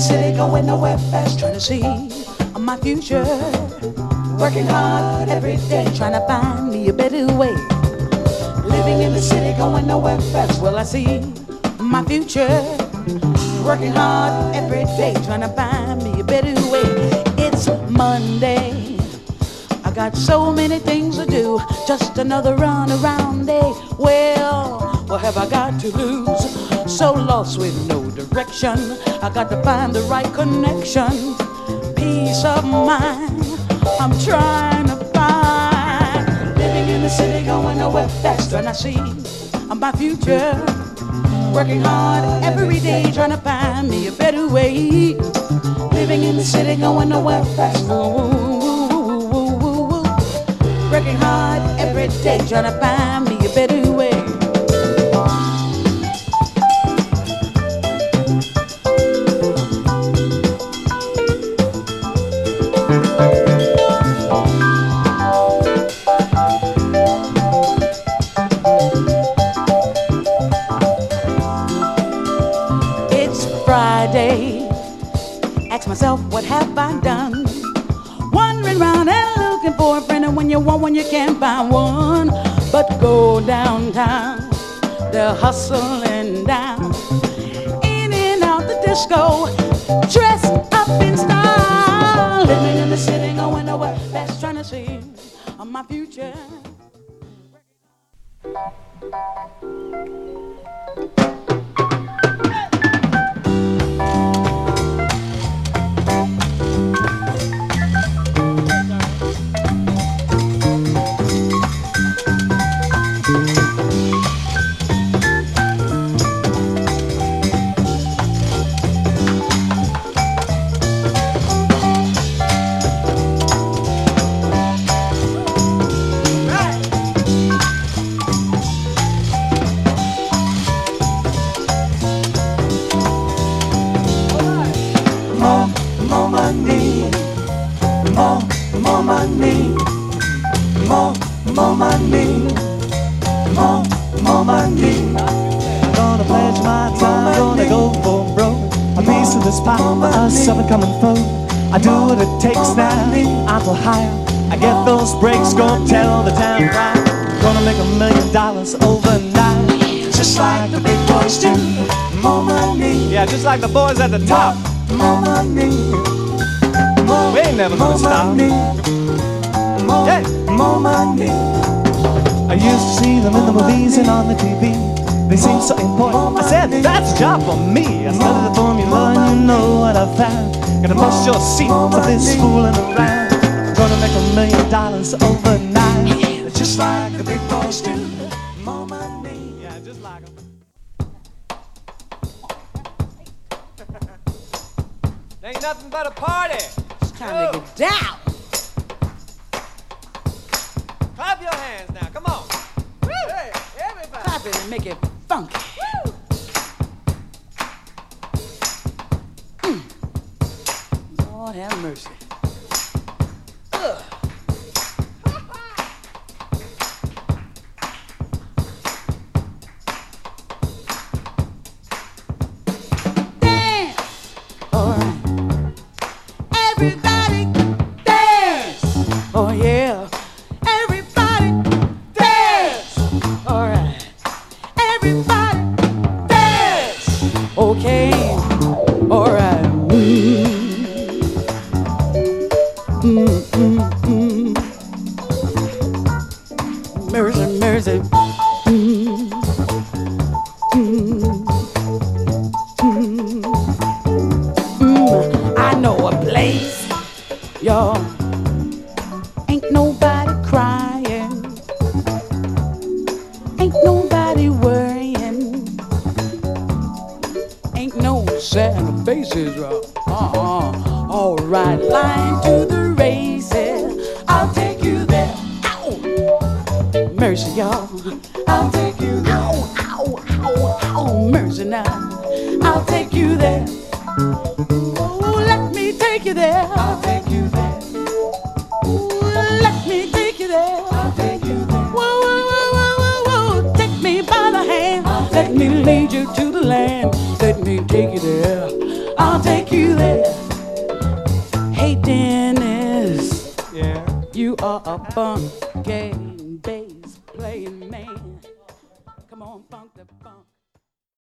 city, going nowhere fast, trying to see my future. Working hard every day, trying to find me a better way. Living in the city, going nowhere fast, well I see my future. Working hard every day, trying to find me a better way. It's Monday, I got so many things to do, just another run around day. Well, what have I got to lose? So lost with no direction, I got to find the right connection. Peace of mind, I'm trying to find. Living in the city, going nowhere fast, and I see my future. Working hard every day, trying to find me a better way. Living in the city, going nowhere fast. Working hard every day, trying to find me a better way. Ask myself, what have I done? Wandering around and looking for a friend, and when you want one, you can't find one. But go downtown, they're hustling down, in and out the disco, dressed up in style. Living in the city, going nowhere fast, trying to see my future. I do what it takes now, I'm for hire. I get those breaks, gonna tell the town right. Gonna make $1 million overnight. Just like the big boys do. More money. Yeah, just like the boys at the top. More money. We ain't never gonna stop. More money. I used to see them in the movies and on the TV. They seem so important. I said, that's a job for me. I studied the formula and you know what I found. Gonna bust your seat for this fooling around. Gonna make $1 million overnight. Just like the big boys do. More money. Yeah, just like them. Ain't nothing but a party. It's time to get down. Clap your hands now, come on. Woo. Hey, everybody. Clap it and make it funky. Lord have mercy. Dance! All right. Everybody dance! Oh yeah. Everybody dance! All right. Everybody dance! Okay. All right. Mercy, mercy. I know a place, y'all. Ain't nobody crying. Ain't nobody worrying. Ain't no sad faces. All right, line to the races. I'll take you there. Ow! Mercy, y'all. I'll take you there. Ow, ow, ow, ow. Mercy now. I'll take you there. Oh, let me take you there. I'll take you there. Ooh, let me take you there. I'll take you there. Whoa, whoa, whoa, whoa, whoa, whoa. Take me by the hand. Let me lead you to the land. Let me take you there. I'll I'll take you there. Hey Dennis, Yeah. you are a funky bass playing man. Come on, funk the funk.